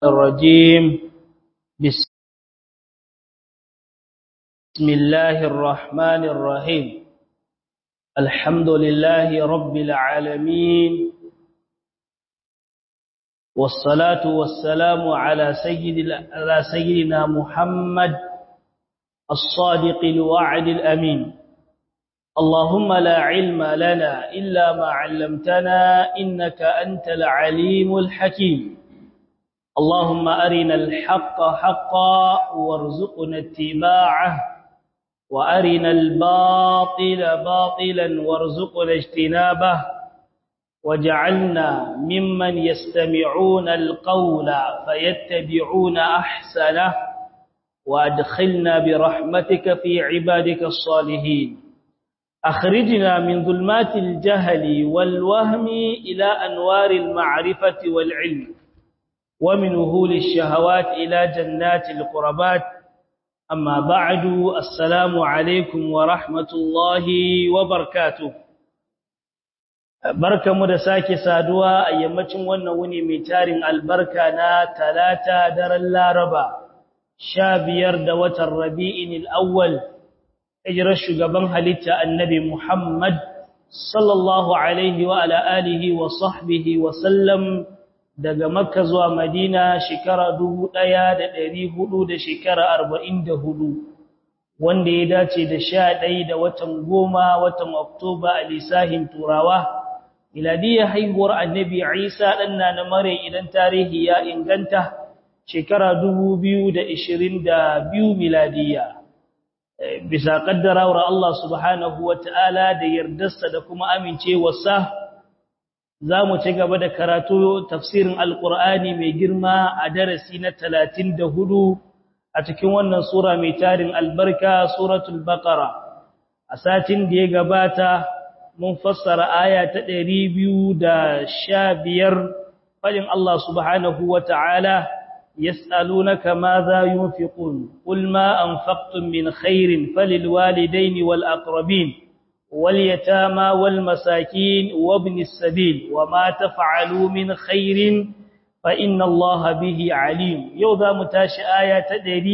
الرجيم بسم الله الرحمن الرحيم الحمد لله رب العالمين والصلاة والسلام على سيدنا محمد الصادق الوعد الأمين اللهم لا علم لنا إلا ما علمتنا إنك أنت العليم الحكيم اللهم أرنا الحق حقا وارزقنا اتباعه وأرنا الباطل باطلا وارزقنا اجتنابه وجعلنا ممن يستمعون القول فيتبعون أحسنه وأدخلنا برحمتك في عبادك الصالحين أخرجنا من ظلمات الجهل والوهم إلى أنوار المعرفة والعلم ومن وهول الشهوات إلى جنات القربات أما بعد السلام عليكم ورحمة الله وبركاته بركة مدساكي سادوا أيامتهم ونوني ميتارين البركة ثلاثة در اللاربا شابير دوة الربيع الأول اجرى الشقبان هلتا النبي محمد صلى الله عليه وعلى آله وصحبه وسلم daga Makka zuwa Madina shekara 1400 da shekara 44 wanda ya dace da 11 da watan 10 watan Oktoba a lisahin Turawa miladiyya haihuwar Annabi Isa danna na mare idan tarihi ya inganta shekara 2022 miladiyya bisa kaddarawar Allah subhanahu wataala da yardarsa da kuma amincewarsa za mu ci gaba da karatu tafsirin alkur'ani mai girma a darasi na 34 a cikin wannan sura mai tarin albarka suratul baqara a satin da ya gabata mun fassara aya ta 215 fadin Allah subhanahu wata'ala yas'alunaka madha yunfiqun qul ma anfaqtum min khairin falilwalidayni wal aqrabin واليتامى والمساكين وابن السبيل وما تفعلوا من خير فإن الله به عليم يوضا متاش آية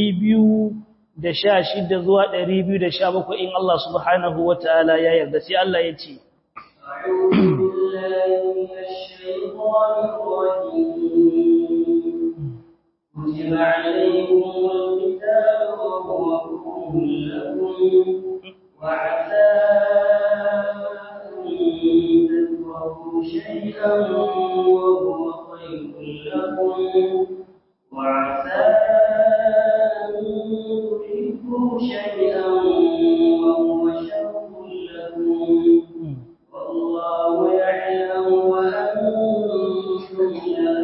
216 zuwa 217 in Allah subhanahu wataala ya yarda sai Allah ya ce a'udhu billahi minash shaitanir rajim kutiba alaykumul qitalu wa huwa kurhun lakum وعسى أن تكرهوا شيئا وهو خير لكم وعسى أن تحبوا شيئا وهو شر لكم والله يعلم وأنتم لا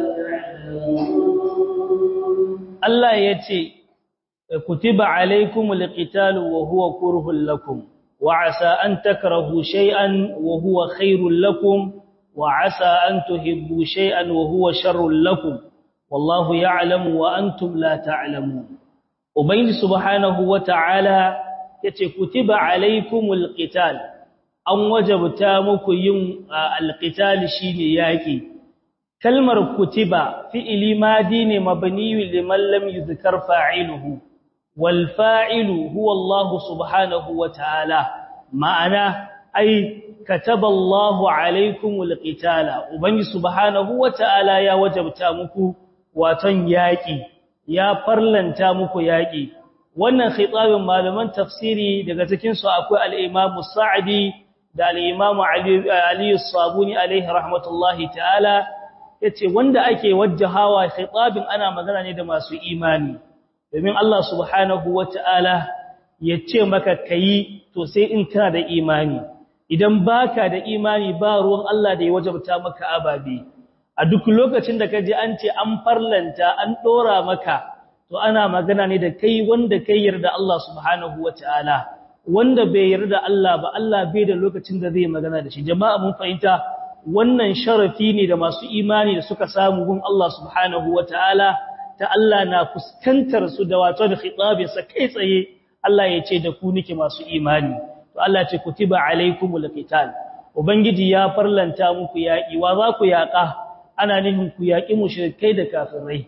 تعلمون الله يتي كتب عليكم القتال وهو كره لكم وعسى أن تكرهوا شيئا وهو خير لكم وعسى أن تحبوا شيئا وهو شر لكم والله يعلم وأنتم لا تعلمون وبين سبحانه وتعالى كتب عليكم القتال أن وجبتا مكو ين القتال شيني ياكي كلمة كتب فعل ماضي مبني لمن لم يذكر فاعله والفاعل هو الله سبحانه وتعالى معنى أي كتب الله عليكم القتال وبني سبحانه وتعالى يا وجبتا مكو واتن ياقي يا فرلنتا مكو ياقي wannan khitabin malaman tafsiri daga cikin su akwai al-Imam Sa'di da al-Imam Ali As-Sabuni alaihi rahmatullahi ta'ala yace wanda ake wajjahawa khitabin ana magana ne da masu imani domin Allah subhanahu wata'ala ya ce maka kai to sai in kana da imani idan baka da imani ba ruwan Allah da ya wajabta maka ababe a duk lokacin da kaje an ce an farlanta an dora maka to ana magana ne da kai wanda kai yarda Allah subhanahu wata'ala wanda bai yarda Allah ba Allah bai da lokacin da zai magana da shi jama'a mun fahimta wannan sharafi ne da masu imani da suka samu gun Allah subhanahu wata'ala ta Allah na fuskantar su da wato da khitabin sa kai tsaye Allah ya ce da ku nake masu imani to Allah ya ce kutiba alaikumul qital ubangiji ya farlanta muku yaki wa za ku yaka ana nufin ku yaki mushrikai da kafirai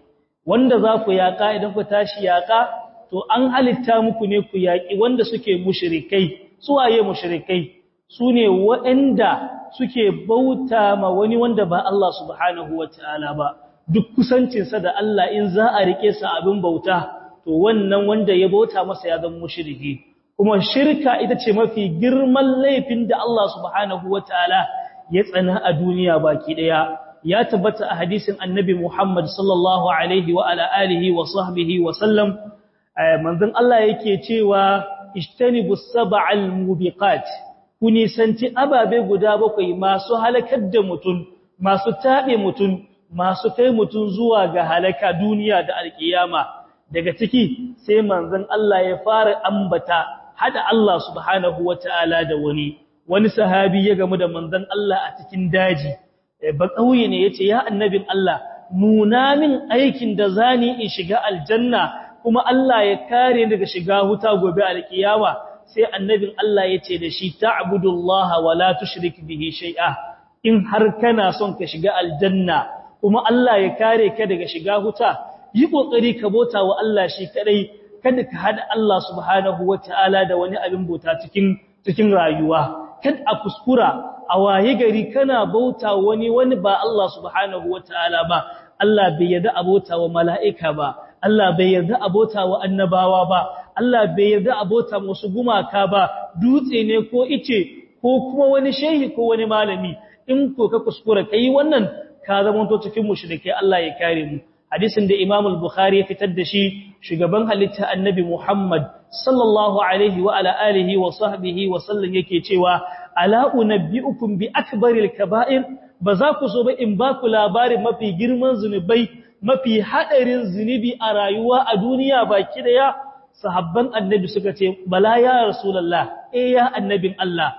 wanda za ku yaƙa idan ku tashi yaƙa to an halitta muku ne ku yaƙi wanda suke mushrikai suwaye mushrikai sune waɗanda suke bauta ma wani wanda ba Allah subhanahu wataala ba duk kusancinsa da Allah in za a rike sa abin bauta to wannan wanda ya bauta masa ya zama mushriki kuma shirka ita ce mafi girman laifin da Allah subhanahu wataala ya tsana a duniya baki daya ya tabbata a hadisin annabi Muhammad sallallahu alaihi wa ala alihi wa sahbihi wa sallam manzon Allah yake cewa ishtanibu sab'al mubiqat kuni santi ababe guda bakwai masu halakar da mutun masu tabe mutun masu kai mutun zuwa ga halaka duniya da alkiyama daga ciki sai manzon Allah ya fara ambata hada Allah subhanahu wataala da wani sahabi ya gamu da manzon Allah a cikin daji ba kauye ne yace ya annabin Allah nuna min aikin da zani in shiga aljanna kuma Allah ya kare daga shiga huta gobe alkiyama sai annabin Allah yace da shi ta'budullaha wa la tushrik bihi shay'a in har kana son ka shiga aljanna kuma Allah ya kare ka daga shiga huta yi kokari ka bota wa Allah shi kadai kada ka hada Allah subhanahu wataala da wani abin bota cikin rayuwa kada a kuskura a waye gari kana bauta wani ba Allah subhanahu wataala ba Allah bai yarda abota wa mala'ika ba Allah bai yarda abota wa annabawa ba Allah bai yarda abota wasu gumaka ba dutse ne ko ice ko kuma wani shehi ko wani malami in ko ka kuskura kai wannan ka zama to cikin mushrike Allah ya kare mu hadisin da Imam al-Bukhari ya fitar da shi shugaban halitta Annabi Muhammad sallallahu alaihi wa ala alihi wa sahbihi wa sallam yake cewa ala unabbiukum bi akbaril kaba'ir baza ku so ba in ba ku labarin mafi girman zunubai mafi hadarin zunubi a rayuwa a duniya baki daya sahabban Annabi suka ce bala ya rasulullah ya annabin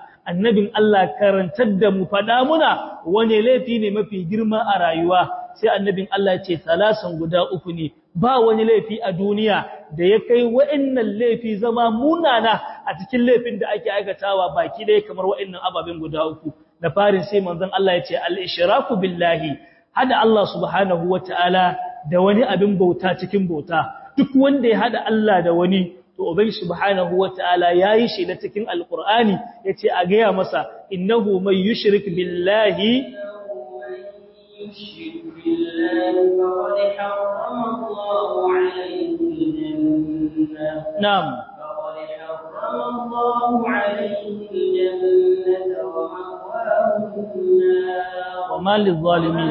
Allah karantar da mu fada muna wane laifi ne mafi girma a rayuwa sai annabin Allah ya ce salasan guda uku ne ba wani laifi a duniya da ya kai wa'annan laifi zama munana a cikin laifin da ake aikatawa baki dai kamar wa'annan ababen guda uku da farin sai manzon Allah ya ce al-ishraku billahi hada Allah subhanahu wataala da wani abin bauta cikin bauta duk wanda ya hada Allah da wani to ubangi subhanahu wataala yayi shi da cikin alqur'ani yace a gaya masa innahu may yushrik billahi faqad harrama Allahu alayhi al-jannah na'am faqad harrama Allahu alayhi al-jannah wa ma'wahu an-nar wa ma lidh-dhalimin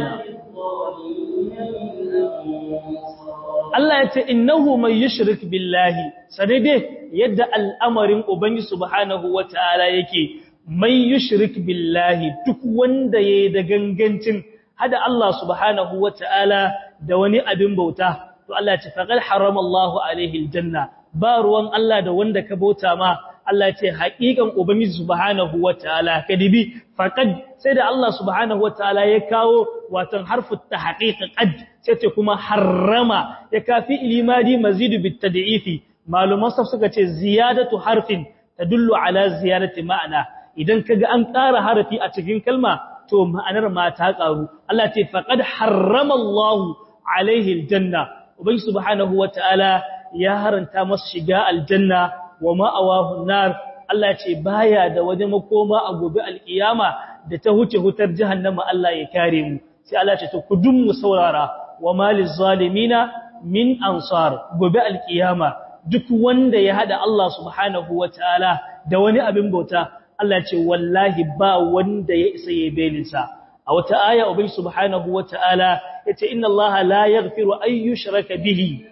Allah ya ce innahu may yushrik billahi sai dai yadda al'amarin ubangi subhanahu wataala yake may yushrik billahi duk wanda yayi da gangancin hada Allah subhanahu wataala da wani abin bauta to Allah ya ce faqad harama Allahu alaihi aljanna ba ruwan Allah da wanda ka bauta ma Allah ce haƙiƙan Ubangiji subhanahu wataala kadibi faqad sai da Allah subhanahu wataala ya kawo watan harfu tahqiq qad sai ce kuma harrama ya kafi ilimadi mazidu bitad'ifi maluman saf suka ce ziyadatu harfin tadullu ala ziyadati ma'ana idan kaga an ƙara harfi a cikin kalma to ma'anar ma ta ƙaru Allah ce faqad harrama Allahu alaihi aljanna Ubangiji subhanahu wataala ya haranta masa shiga aljanna wa ma'awahu nar Allah ce baya da waje makoma a gobe alkiyama da ta huce hutar jahannama Allah ya kare mu sai Allah ce to ku dun mu saurara wa maliz zalimina min ansar gobe alkiyama duk wanda ya hada Allah subhanahu wataala da wani abin bauta Allah ce wallahi ba wanda ya isa ya belinsa a wata aya ubangi subhanahu wataala yace inna Allah la yaghfiru an yushraka bihi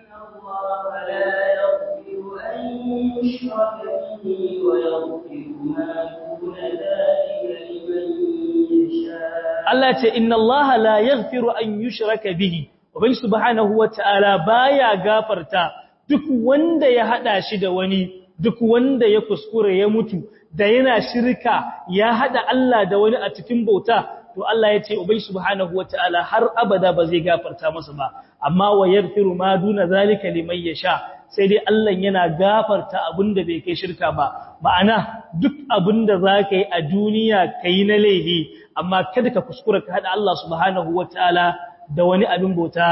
يشرك به ويغفر ما دون ذلك لمن يشاء الله ce inna Allah la yaghfiru an yushraka bihi ubangi subhanahu wataala baya gafarta duk wanda ya hada shi da wani duk wanda ya kuskure ya mutu da yana shirka ya hada Allah da wani a cikin bauta to Allah ya ce ubangi subhanahu wataala har abada ba zai gafarta masa ba amma wa yaghfiru ma duna zalika liman yasha sai dai Allah yana gafarta abinda bai kai shirka ba ma'ana duk abinda zaka yi a duniya kai na laifi amma kada ka kuskura ka hada Allah subhanahu wataala da wani abin bauta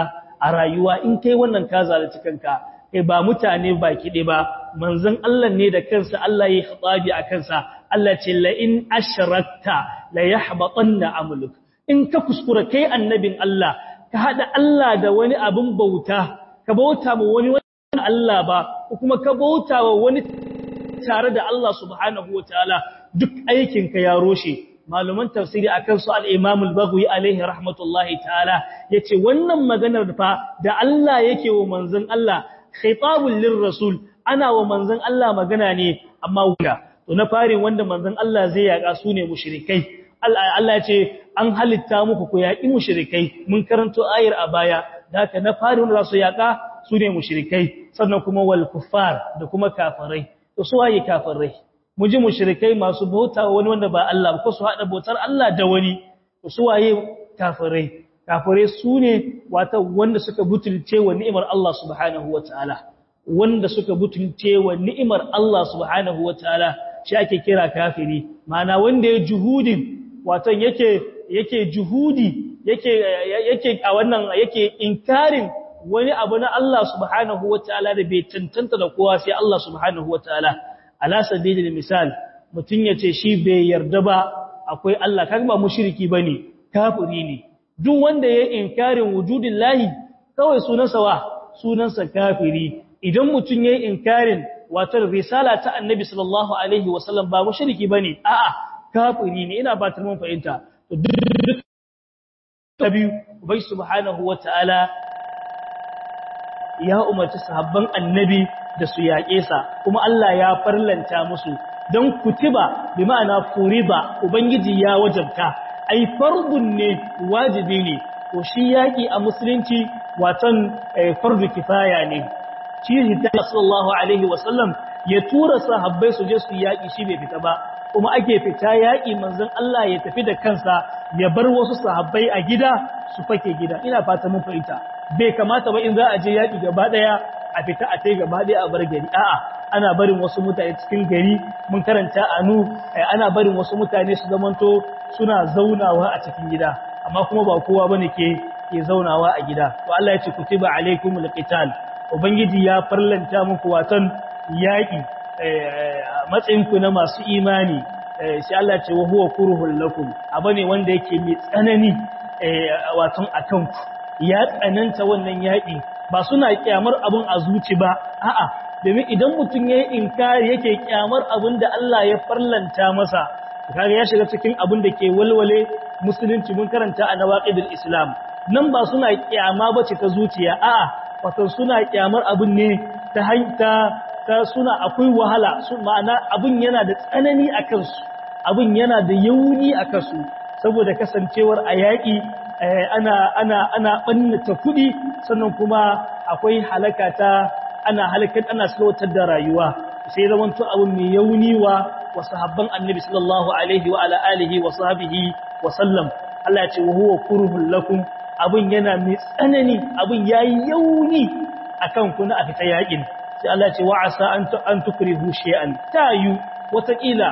a rayuwa in kai wannan ka zalunci kanka kai ba mutane baki ɗaya ba manzon Allah ne da kansa Allah ya khitabi a kansa Allah ce la in ashrakta la yahbatanna amluk in ka kuskura kai annabin Allah ka hada Allah da wani abin bauta ka bauta ma wani Allah ba kuma ka bauta wa wani tare da Allah subhanahu wataala duk aikin ka ya roshe maluman tafsiri akan su al-Imam al-Baghawi alaihi rahmatullahi ta'ala yace wannan maganar fa da Allah yake wa manzon Allah khitabul lirrasul ana wa manzon Allah magana ne amma wuya to na fari wanda manzon Allah zai yaka su ne mushrikai Allah ya ce an halitta muku ku yaki mushrikai mun karanto ayar a baya da haka na fari wanda za su yaka su ne mushrikai sannan kuma wal kuffar da kuma kafirai to su waye kafirai mu ji mushrikai masu bauta wani wanda ba Allah ba ko su hada bautar Allah da wani to su waye kafirai kafirai su ne wata wanda suka butulce wa ni'imar Allah subhanahu wataala wanda suka butulce wa ni'imar Allah subhanahu wataala shi ake kira kafiri ma'ana wanda ya juhudin wato yake juhudi yake a wannan yake inkarin wani abu na Allah subhanahu wataala da bai tantanta da kowa sai Allah subhanahu wataala ala sabilil misal mutun yace shi bai yarda ba akwai Allah kaga ba mushriki bane kafiri ne duk wanda ya inkarin wujudin lahi kawai sunansa kafiri idan mutun ya inkarin wato risala ta annabi sallallahu alaihi wasallam ba mushriki bane a'a kafiri ne ina ba ta mun fahimta to duk tabi'u ubai subhanahu wataala ya umarci sahabban annabi da su yaƙe sa kuma Allah ya farlanta musu don kutiba bi ma'ana furiba ubangiji ya wajabta ai fardun ne wajibi ne to shi yaƙi a musulunci watan fardu kifaya ne shi hidda sallallahu alaihi wasallam ya tura sahabbai su je su yaƙi shi bai fita ba kuma ake fita yaƙi manzon Allah ya tafi da kansa ya bar wasu sahabbai a gida su fake gida ina fata mun fahimta bai kamata ba in za a je yaƙi gaba daya a fita a tai gaba daya a bar gari a'a ana barin wasu mutane cikin gari mun karanta anu ana barin wasu mutane su zamanto suna zaunawa a cikin gida amma kuma ba kowa bane ke zaunawa a gida to Allah ya ce kutiba alaikumul qital ubangiji ya farlanta muku watan yaƙi matsayin ku na masu imani sai Allah ya ce wa huwa kurhul lakum abane wanda yake mai tsanani watan akan ku ya tsananta wannan yaƙi ba suna kyamar abun a zuci ba a'a domin idan mutum yayi inkari yake kyamar abun da Allah ya farlanta masa kaga ya shiga cikin abun da ke walwale musulunci mun karanta a nawaqidul islam nan ba suna kyama bace ta zuciya a'a wato suna kyamar abun ne ta suna akwai wahala su ma'ana abun yana da tsanani akan su abun yana da yauni akan su saboda kasancewar a yaƙi ana ɓannata kuɗi sannan kuma akwai ana salwatar da rayuwa sai zamanto abin mai yauni wa sahabban annabi sallallahu alaihi wa ala alihi wa sahbihi wa sallam Allah ya ce wa huwa kurhul lakum abin yana mai tsanani abin yayi yauni akan ku na afita yakin sai Allah ya ce wa asa an tukrihu shay'an tayu wataƙila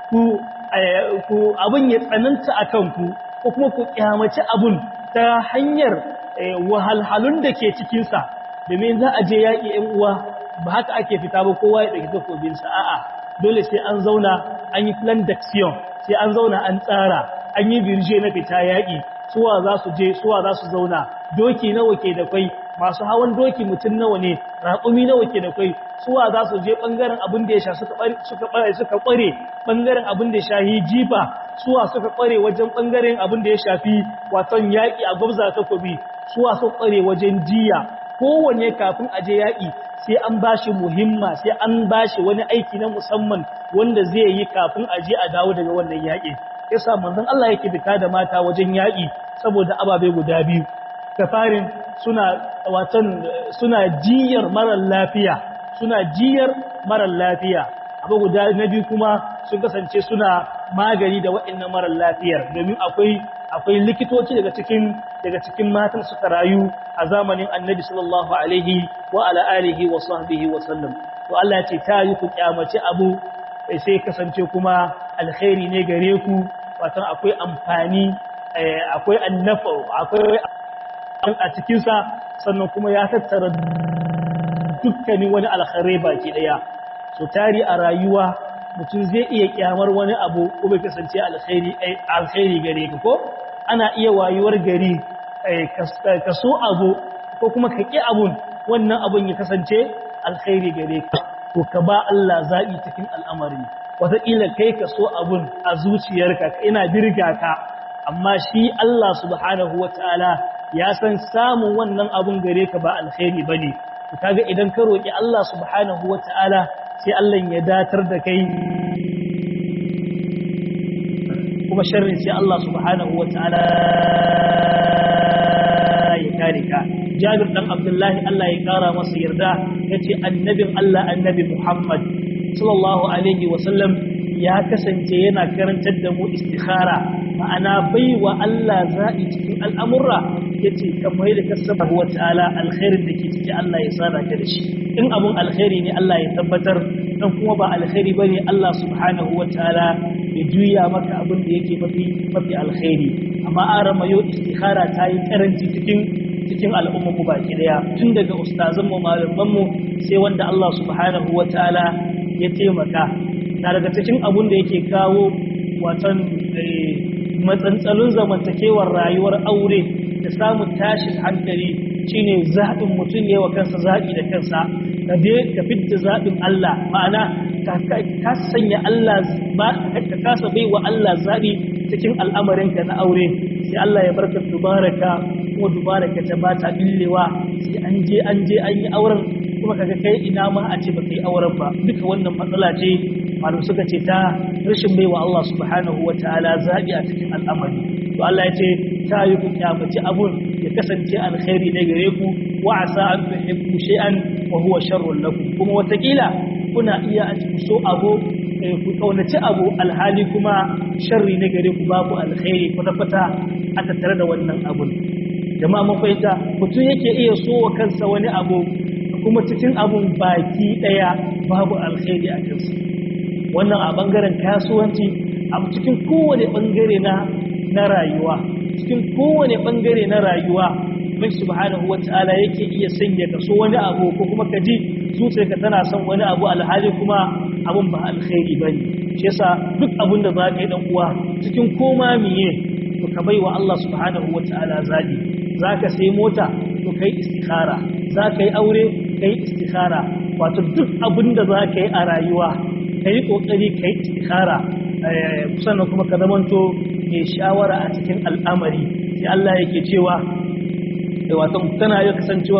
ku abin ya tsananta akan ku ko kuma ku kyamaci abun ta hanyar wahalhalun da ke cikinsa domin za a je yaƙi ‘yan uwa ba haka ake fita ba kowa ya ɗauki takobinsa a'a dole sai an zauna an yi plan d'action sai an zauna an tsara an yi birje na fita yaƙi suwa za su je suwa za su zauna doki nawa ke da kwai masu hawan doki mutum nawa ne raƙumi nawa ke da kwai suwa za su je ɓangaren abin da ya sha suka ƙware ɓangaren abin da ya shahi jifa suwa suka ƙware wajen ɓangaren abin da ya shafi waton yaƙi a gwabza takobi suwa suka ƙware wajen jiya kowanne kafin a je yaƙi sai an ba shi muhimma sai an ba shi wani aiki na musamman wanda zai yi kafin a je a dawo daga wannan yaƙi yasa manzon Allah yake fita da mata wajen yaƙi saboda ababe guda biyu kafarin suna jiyar marar lafiya abu guda na biyu kuma sun kasance suna magani da waɗannan marar lafiyar domin akwai likitoci daga cikin matan suka rayu a zamanin annabi sallallahu alaihi wa ala alihi wa sahbihi wa sallam to Allah ya ce ta yi ku kyamace abu sai kasance kuma alkhairi ne gare ku wato akwai amfani akwai annafa akwai a cikinsa sannan kuma ya tattara dukkanin wani alkhairai baki daya so tari a rayuwa mutum zai iya kyamar wani abu ko bai kasance alkhairi gare ka ko ana iya wayuwar gari ka so abu ko kuma ka ƙi abun wannan abun ya kasance alkhairi gare ka to ka ba Allah zaɓi cikin al'amari wataƙila kai ka so abun a zuciyarka ina birga ka amma shi Allah subhanahu wata'ala ya san samun wannan abun gare ka ba alkhairi bane to kaga idan ka roki Allah subhanahu wata'ala sai Allah ya datar da kai kuma sharri sai Allah subhanahu wata'ala ya kare ka Jabir dan Abdullahi Allah ya kara masa yarda yace annabin Allah annabi Muhammad sallallahu alaihi wasallam ya kasance yana karantar da mu istikhara ma'ana baiwa Allah za'i cikin al'amurra yace kamar da kasaba wa ta'ala alkhairin da ke ciki Allah ya sada ka da shi in abun alkhairi ne Allah ya tabbatar dan kuma ba alkhairi bane Allah subhanahu wa ta'ala ya juya maka abin da yake mafi alkhairi amma arama yau istikhara ta yi karanci cikin al'ummar mu baki daya tun daga ustazan mu malaman mu sai wanda Allah subhanahu wa ta'ala ya taimaka na daga cikin abun da yake kawo watan matsantsalun zamantakewar rayuwar aure da samun tashin hankali shine zaɓin mutum ne wa kansa zaɓi da kansa ka fidda zaɓin Allah ma'ana ka sanya Allah ka kasa bai wa Allah zaɓi cikin al'amarinka na aure sai Allah ya barka dubaraka kuma dubaraka ta ba ta billewa sai an je an yi auren kuma kaga kai ina ma a ce baka yi auren ba duka wannan matsala ce malum suka ce ta rashin baiwa Allah subhanahu wataala zabi a cikin al'amari to Allah ya ce ta yi ku kyamaci abun ya kasance alkhairi ne gare ku wa asa an tuhibbu shay'an wa huwa sharrun lakum kuma watakila kuna iya a cikin so abu ku kaunaci abu alhali kuma sharri ne gare ku babu alkhairi kwata-kwata a tattare da wannan abun jama'a mun fahimta mutum yake iya so wa kansa wani abu kuma cikin abun baki daya babu alkhairi a kansa wannan a bangaren kasuwanci a cikin kowane bangare na rayuwa cikin kowane bangare na rayuwa mai subhanahu wata'ala yake iya sanya ka so wani abu ko kuma ka ji zuciyarka tana son wani abu alhali kuma abun ba alkhairi bane shi yasa duk abun da zaka yi dan uwa cikin koma miye to ka baiwa Allah subhanahu wata'ala zabi zaka sai mota to kai istikhara zaka yi aure kai istikhara wato duk abun da zaka yi a rayuwa kai kokari kai istikhara sannan kuma ka zamanto mai shawara a cikin al'amari sai Allah yake cewa wato tana ya kasancewa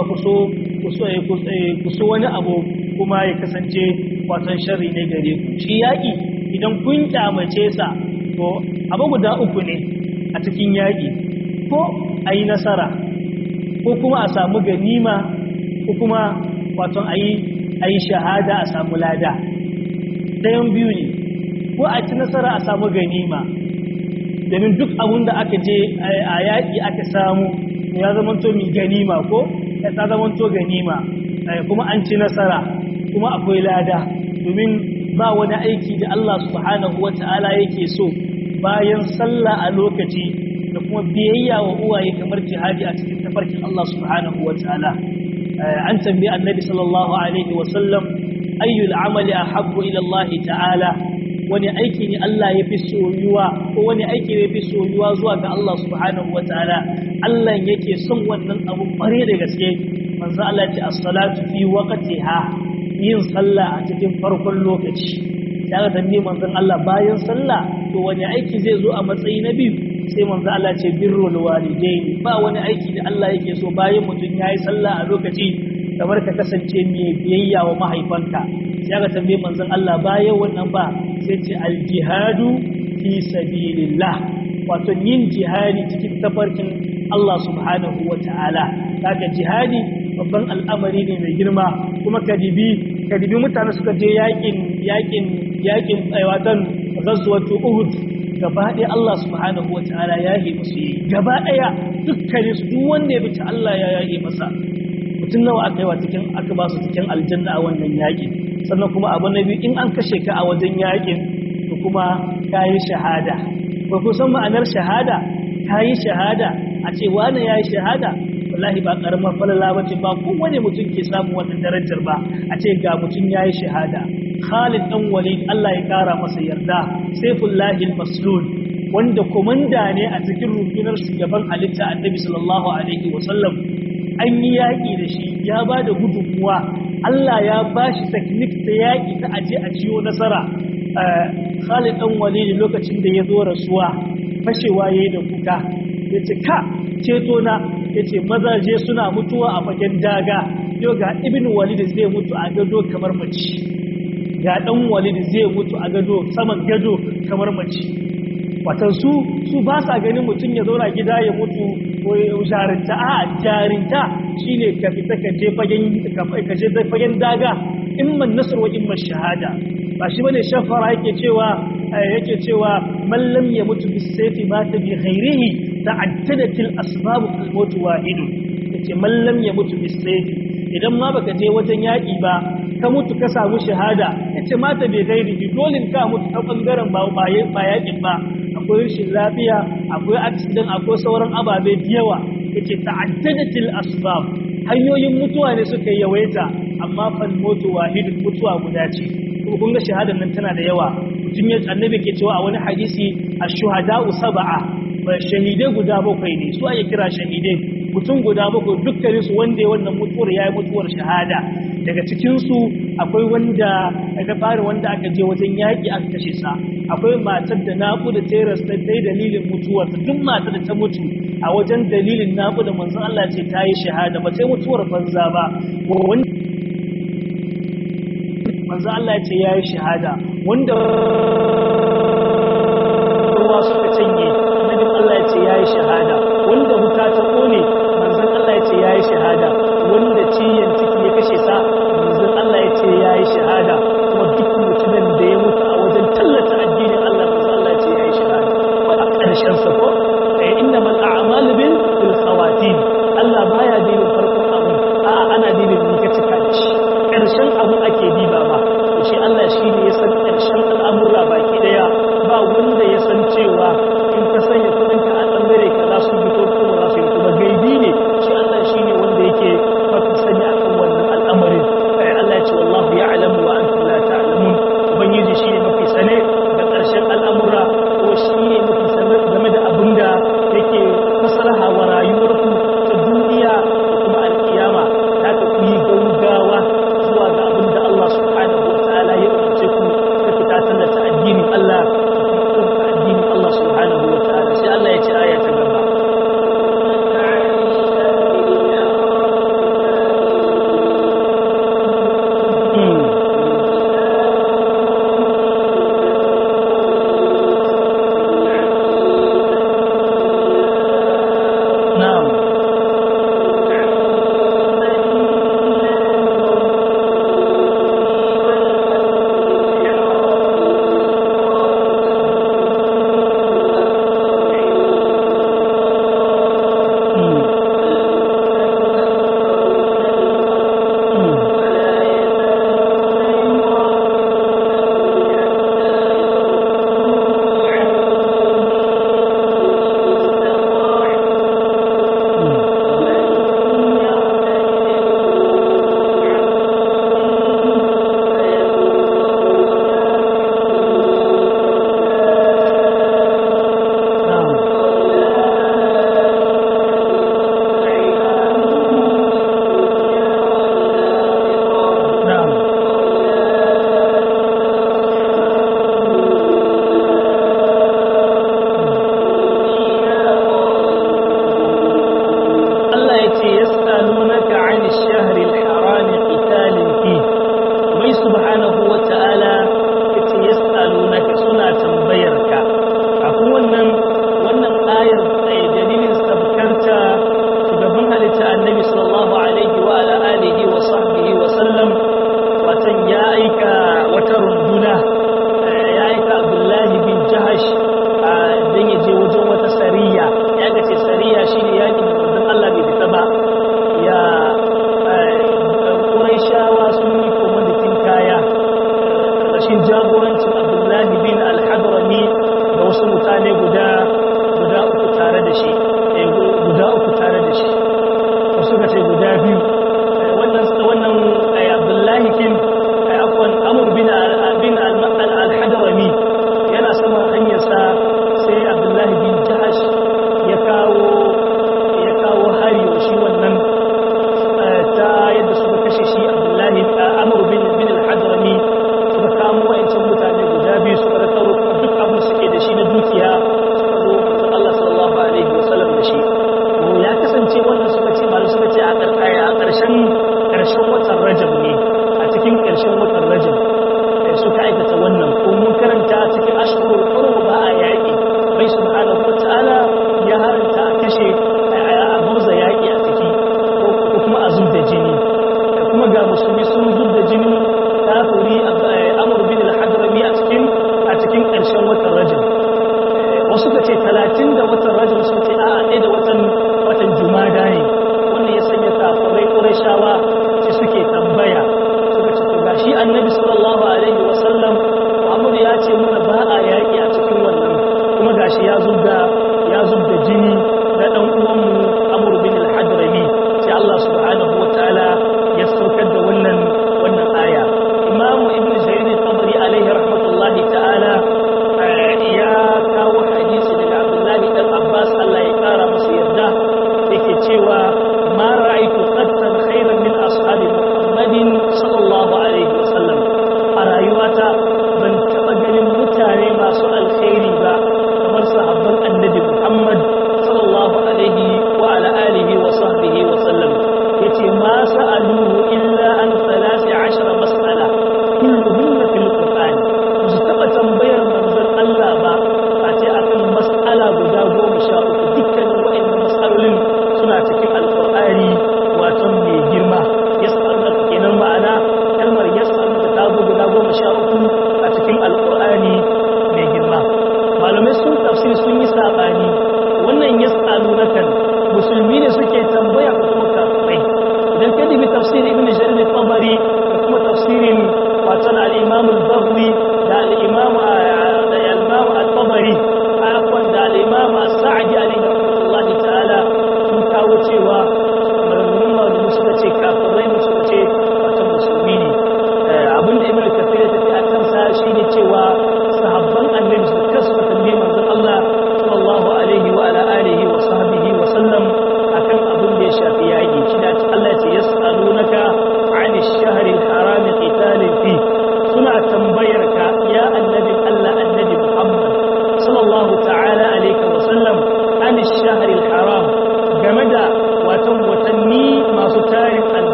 ku so wani abu kuma ya kasance watan sharri ne gare ku shi yaki idan kun kyamace sa to abu guda uku ne a cikin yaki ko ayi nasara ko kuma a samu ganima ko kuma wato ayi shahada a samu lada dayan biyu ne ko a ci nasara a samu ganima domin duk abun da aka je a yaki aka samu ya zamanto mi ganima ko ya ta zamanto ganima kuma an ci nasara kuma akwai lada domin ba wani aiki da Allah subhanahu wata'ala yake so bayan sallah a lokaci da kuma biyayya wa uwaye kamar jihadi a cikin tafarkin Allah subhanahu wata'ala an tambayi annabi sallallahu alaihi wa sallam ayyul amali ahabbu ila Allah ta'ala wani aiki ne Allah ya fi soyuwa ko wani aiki ne ya fi soyuwa zuwa ga Allah subhanahu wataala Allah yake son wannan abu bare da gaske manzo Allah ya ce as-salatu fi waqtiha yin sallah a cikin farkon lokaci daga tambaye manzon Allah bayan sallah to wani aiki zai zo a matsayi na biyu sai manzo Allah ya ce birrul walidaini ba wani aiki da Allah yake so bayan mutum yayi sallah a lokaci kamar ka kasance mai biyayya wa mahaifanka sai ka tambaye manzon Allah bayan wannan ba sai ce aljihadu fi sabilillah wato yin jihadi cikin tafarkin Allah subhanahu wata'ala kaga jihadi babban al'amari ne mai girma kuma kadibi mutane suka je yakin watan ghazwatu uhud gaba ɗaya Allah subhanahu wata'ala ya yi musu yi gaba ɗaya dukkanin su duk wanda ya bi ta Allah ya yi masa mutum nawa aka yi wa cikin aka ba su cikin aljanna a wannan yakin sannan kuma abu na biyu in an kashe ka a wajen yakin to kuma ka yi shahada ba ku san ma'anar shahada ka yi shahada a ce wani ya yi shahada wallahi ba karamar falala bace ba kowane mutum ke samu wannan darajar ba a ce ga mutum yayi shahada Khalid dan Walid Allah ya kara masa yarda Saifullahi al-Maslul wanda komanda ne a cikin rundunar shugaban halitta Annabi sallallahu alaihi wasallam an yi yaki da shi ya bada gudunmuwa Allah ya bashi technique ta yaki ta aje a ciyo nasara Khalid dan Walid lokacin da ya zo rasuwa fashewa yayi da kuka yace ka ceto na yace mazaje suna mutuwa a fagen daga yau ga Ibn Walid zai mutu a gado kamar mace ga dan Walid zai mutu a gado saman gado kamar mace watan su ba sa ganin mutum ya zauna gida ya mutu jarinta jarinta shine ka fita ka je fagen daga imman nasr wa imman shahada ba shi bane shafara yake cewa man lam yamutu bis sayfi mata bi ghairihi ta'addadat al asbab al maut wahid yace man lam yamutu bis sayfi idan ma baka je wajen yaki ba ka mutu ka samu shahada yace mata bi ghairihi dole ka mutu ta bangaren ba yakin ba akwai rashin lafiya akwai accident akwai sauran ababe da yawa yace ta'addadat al asbab hanyoyin mutuwa ne suka yawaita amma fal maut wahid mutuwa guda ce kuma kun ga shahadar nan tana da yawa mutum ya annabi ke cewa a wani hadisi ash-shuhada'u sab'a shahidai guda bakwai ne su ake kira shahidai mutum guda bakwai dukkanin su wanda ya wannan mutuwar yayi mutuwar shahada daga cikin su akwai wanda aka fara wanda aka je wajen yaki aka kashe sa akwai matar da naƙuda ta rasta dai dalilin mutuwar ta duk matar da ta mutu a wajen dalilin naƙuda manzon Allah ce ta yi shahada ba sai mutuwar banza ba wanda manzo Allah ya ce yayi shahada wanda ruwa suka canye annabi Allah ya ce yayi shahada wanda huta ta kone manzo Allah ya ce yayi shahada wanda ciyan ciki ya kashe sa manzo Allah ya ce yayi shahada kuma duk mutumin da ya mutu a wajen tallata addinin Allah manzo Allah ya ce yayi shahada wa a ƙarshen sa ko innamal a'malu bil khawatim Allah baya dinin farkon abu ana dinin ni ka cika shi ƙarshen abu ake diba ba shi Allah shi ne ya san ƙarshen al'amura baki daya ba wanda ya san cewa in ka sanya kudinka a ɓangare ka za su watan Rajab ne a cikin ƙarshen watan Rajab suka aikata wannan ko mun karanta cikin ashhurul hurum ba a yaƙi bai subhanahu wataala ya haranta a kashe a burza yaƙi a ciki ko kuma a zubda jini kuma ga musulmi sun zubda jini kafiri Amr bin al-Hadrami a cikin ƙarshen watan Rajab wasu ka ce 30 da watan Rajab sun ce a'a ɗaya da watan Jumada ne wannan ya sanya kafirai Qurayshawa sai suke tambaya suka ce to gashi Annabi sallallahu alaihi wasallam Muhammad ya ce muna ba a yaƙi a cikin wannan kuma gashi ya zubda jini na dan uwanmu Amr bin al-Hadrami sai Allah subhanahu wataala ya saukar da wannan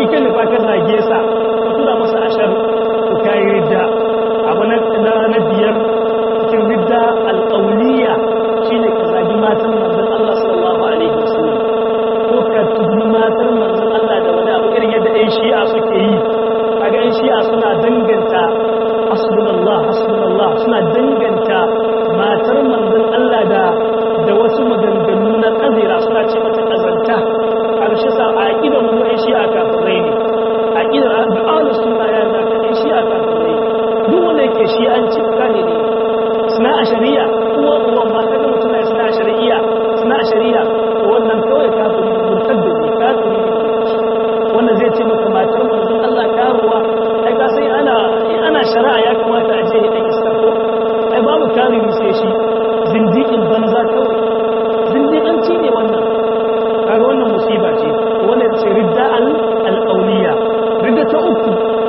in kan nufa kan zage sa ka tura masa ashar to kai ridda abu na biyar cikin ridda alqawliya shine ka zagi matan manzon Allah sallallahu alaihi wasallam ko ka tuhumi matan manzon Allah da wani abu irin yadda ɗan shi'a suke yi kaga ɗan shi'a suna danganta hasbunallah suna danganta matar manzon Allah da wasu maganganu na kazira suna ce mata kazanta karshe sa a aqidar mu ɗan shi'a kafirai ne aqidar ahlus sunna ya da ɗan shi'a kafirai duk wanda yake shi'anci kane ne suna a shari'a uwan ma kaga mutum na suna a shari'a to wannan kawai kafiri murtaddi ne kafiri wanda zai ce maka matar manzon Allah karuwa ai ka sai ana shari'a ya kamata a je dan iskako ai babu kafiri sai shi zindiqin banza kawai zindiqanci ne wannan kaga wannan musiba ce wannan ce ridda al-awliya ridda ta uku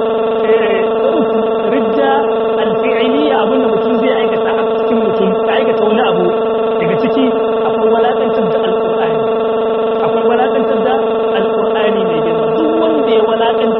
ridda al-fi'liya abinda mutum zai aikata a cikin mutum ka aikata wani abu daga ciki akwai walakantar da alqur'ani mai girma duk wanda ya walakantar